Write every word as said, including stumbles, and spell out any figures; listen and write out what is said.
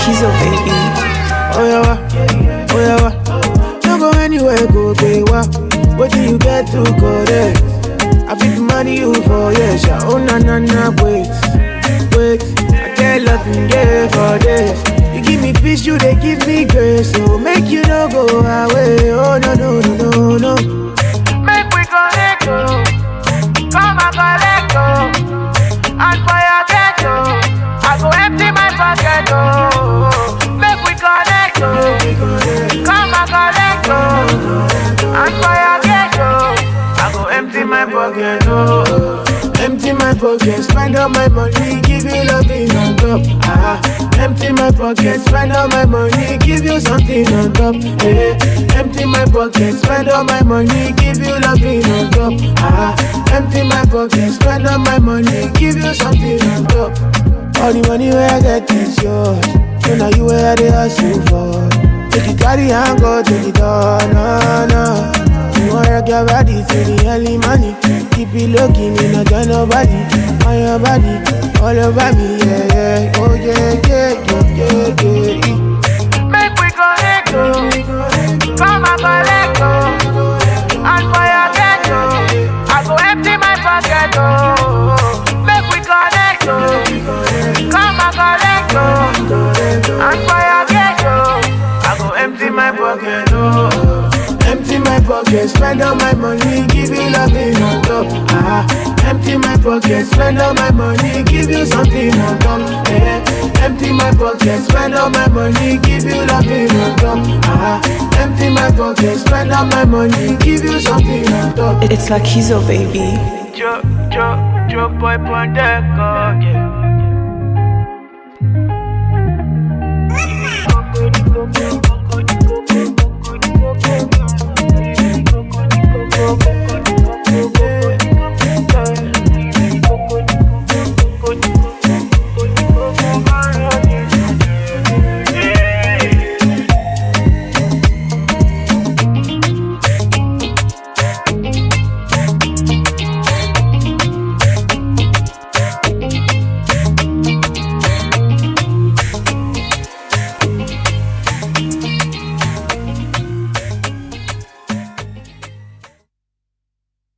Kizo, baby. Oh yeah, wa, oh yeah, wa. Don't go anywhere, go gay wa. What do you get to correct? I fit money you for yes, yeah. Oh na na na, wait, wait. I get loving yeah for this. You give me peace, you they give me grace. So make you no go away. Oh no no no no no. Make we connect, oh. Come and collect, oh. And for your ghetto, I go empty my pocket, oh. Make we connect, oh. Come and collect, oh. And for your ghetto, I go empty my pocket, oh. Empty my pocket, spend all my money, give you loving on top. Ah, empty my pocket, spend all my money, give you something on top. Eh, empty my pocket, spend all my money, give you loving on top. Ah, empty my pocket, spend all my money, give you something on top. All the money where I get is yours, so now you where they hustle for. Take it carry and go to the door, no, no. You wanna rock your body to the early money. Keep it looking, you not got nobody on your body, all over me, yeah, yeah. Oh yeah, yeah, yeah, yeah, yeah. Make we connect, oh. Come and collect, oh. And for your ghetto, I go empty my pocket, oh. Make we connect, oh. Come and collect, oh. And for your ghetto, I go empty my pocket, oh. Empty my pocket, spend all my money, give you loving on top. Ah, empty my pocket, spend all my money, give you something on top. Eh, empty my pocket, spend all my money, give you loving on top. Ah, empty my pocket, spend all my money, give you something on top. It's like Kizo, baby. Joe, Joe, Joe boy on deck, oh, yeah.